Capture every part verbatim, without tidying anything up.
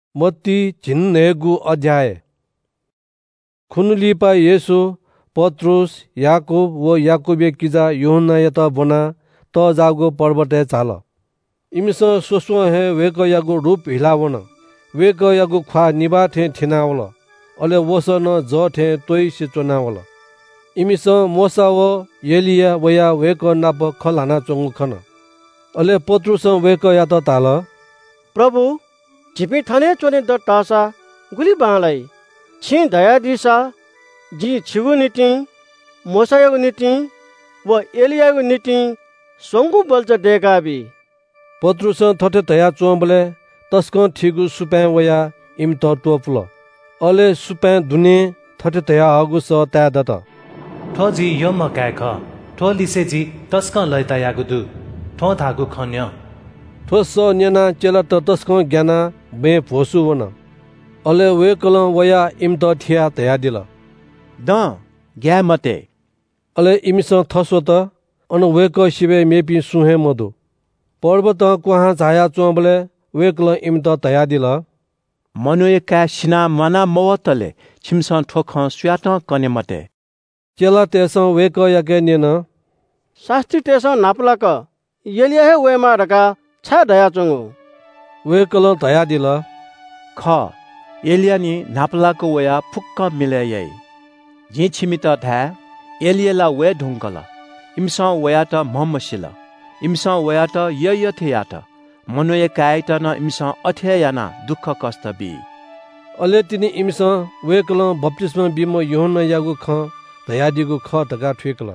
मत्ती झिन्नेगु अध्याय खुनुलिपा येसु पत्रुस याकूब व याकूबे किजा यूहन्ना यत बना त जागो पर्वते चाल इमिस सोसो हे वेक यागु रूप हिलावन वेक यागु ख्वा निबा थे ठिनावल अले वस न ज थे तोइ सिचोनावल इमिस मोसा व एलिया वया वेक नाप खलाना चोंगु खन अले पत्रुस वेक यात ताल प्रभु झिपी थने चोने द टासा गुली बालाई छि दया दिसा जी छिगु निति मोसायगु निति व एलियागु निति सोंगु बल्च देगाबी पत्रुस थटे तया चोंबले तस्क ठिगु सुपै वया इम त टोपल अले सुपै दुने थटे तया हगु स ता दत ठोजी यम काख ठो लिसेजी तस्क लैता यागुदु ठो थागु खन्य ठोस न्यना चेला त तस्क ज्ञाना बे भोसु वन अले वे कल वया इम त ठिया तया दिल द ग्या मते अले इमिस थसो त अन वे क शिवे मेपी सुहे मदु पर्वत कुहा छाया चोबले वे कल इम त तया दिल मनुए का सिना मना मवतले छिमस ठोख स्याट कने मते चेला तेस वे क यके नेन शास्त्री तेस नापलाक एलिया हे वेमा रका छा दया चोंगु वे कल तया दिल ख एलियानी नापलाको वया फुक्क मिलायै जे छिमित था एलियाला वे ढुंकल इमसा वया त महमसिल इमसा वया त ययथयात मनुए कायत न इमसा अथयाना दुःख कष्ट बि अले तिनी इमसा वे कल बप्तिस्मा बिम यूहन्ना यागु ख दया दिगु ख तका ठिकल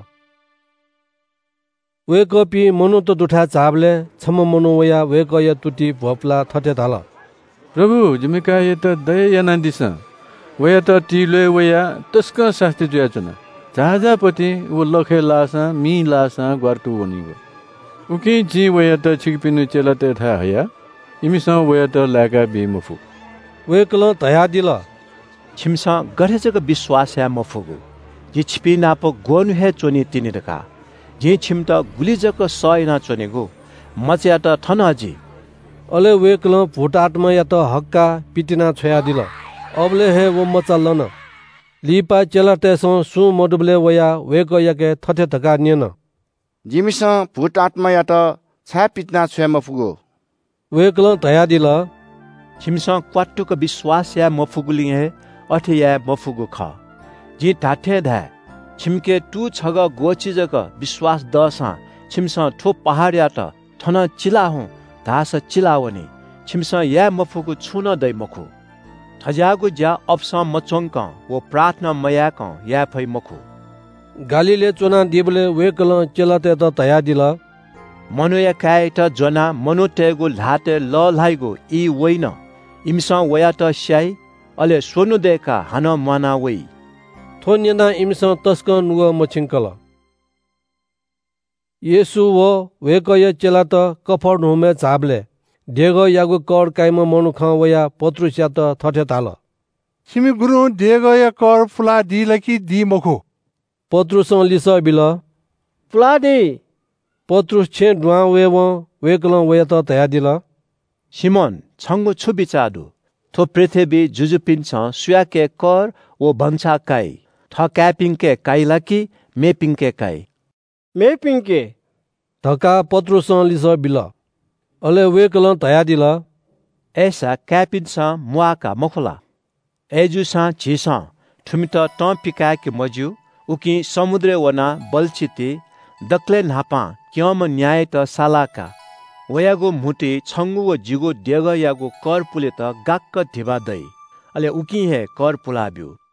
वे कपि मनु त दुठा चाबले छम मनु वया वे क य तुटी भोपला थटे थाल प्रभु जिमिका ये त दय याना दिस वया त टिले वया तस्क शास्त्री जुया चुना जहाजापति वो लखे लासा मी लासा ग्वारटु वनिगो उकि जी वया त छिकपिनु चेला त था हया इमिस वया त लाका बिमफु वे कल तया दिल छिमसा गढेजक विश्वास या मफुगु जी छिपि नाप गोनु हे चोनी तिनिरका जे छिमत गुलिजक सयना चोनेगु मच्या त थन अझी अले वे कल भूत आत्मा या त हक्का पिटिना छोया दिल अबले हे वो मचल्लन लिपा चेला तेसो सु मडुबले वया वे क यके थथे थका नियन जिमिस भूत आत्मा या त छा पिटना छोया मफुगु वे कल तया दिल छिमस क्वाटुक विश्वास या मफुगुली हे अथे या मफुगु ख जी ठाठे धा छिमके टु छग गोचिजक विश्वास दसा छिमस ठो पहाड या त थन चिला हु धास चिलावनी छिमस या मफुगु छुन दै मखु थजागु ज्या अप्स मचोंक वो प्रार्थना मयाक या फै मखु गालीले चोना दिबले वे कल चेलाते त तया दिल मनुया काय त जना मनुतेगु लाते ल लाइगु इ वइन इमस वया त स्याइ अले सोनु देका हन मना वइ थोन्यना इमिस तस्क नुग मछिंकल येसु वो वे क य चेला त कफरनहुमे चाबले डेग यागु कर काइम मनुख वया पत्रुस्या त थठे ताल सिमी गुरु डेग या कर फुला दी लकी दी मखु पत्रुस लिस बिल फुला दी पत्रुस छे दुआ वे व वे कल वया त तया दिल सिमोन छंगु छु बिचादु थो पृथ्वी जुजुपिन्छ सुयाके कर वो भंसा काई थ क्यापिङके काइलाकी मेपिङके काई मेपिङके धका पत्रुस लिस बिल अले वे कल तया दिल ऐसा क्यापिन्छ मुआका मखुला एजुसा झिसा ठुमित त पिकाके मजु उकि समुद्र वना बलचिति दक्ले नापा क्यम न्याय त सालाका वयागो मुटी छंगु व जिगो डेग यागो कर पुले त गाक्क धिबा दै अले उकि हे कर पुलाब्यु